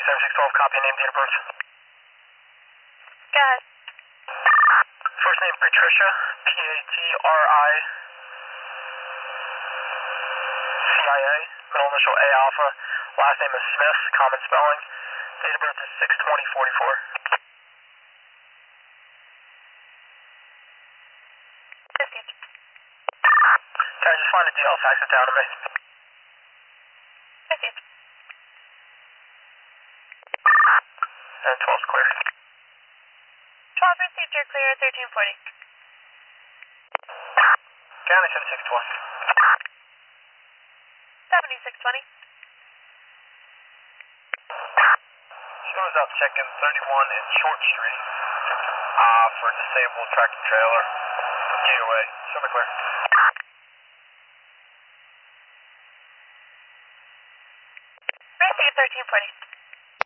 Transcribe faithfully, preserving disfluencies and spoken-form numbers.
seven six one two, copy, name, date of birth. Go ahead. First name Patricia, P A T R I C I A, middle initial A alpha, last name is Smith, common spelling, date of birth is six twenty forty-four. fifteen. Can I just find a D L, fax it down to me? fifteen. And twelve's clear. twelve received, you're clear, thirteen forty. County seventy-six twenty. seventy-six twenty. Shows up checking thirty-one in Short Street uh, for disabled tractor trailer. Gateway. Show me clear. Received, thirteen forty.